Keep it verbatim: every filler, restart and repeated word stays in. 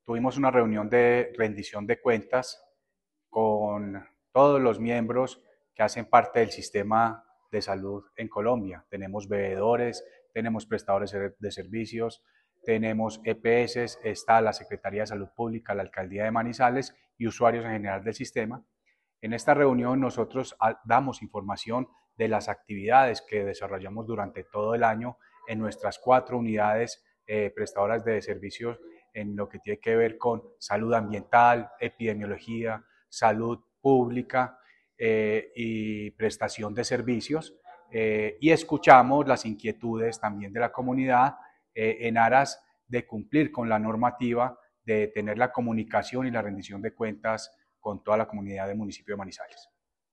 tuvimos una reunión de rendición de cuentas con todos los miembros que hacen parte del sistema de salud en Colombia. Tenemos bebedores, tenemos prestadores de servicios, tenemos E P S, está la Secretaría de Salud Pública, la Alcaldía de Manizales y usuarios en general del sistema. En esta reunión nosotros damos información de las actividades que desarrollamos durante todo el año en nuestras cuatro unidades eh, prestadoras de servicios en lo que tiene que ver con salud ambiental, epidemiología, salud pública eh, y prestación de servicios. Eh, y escuchamos las inquietudes también de la comunidad eh, en aras de cumplir con la normativa de tener la comunicación y la rendición de cuentas con toda la comunidad del municipio de Manizales.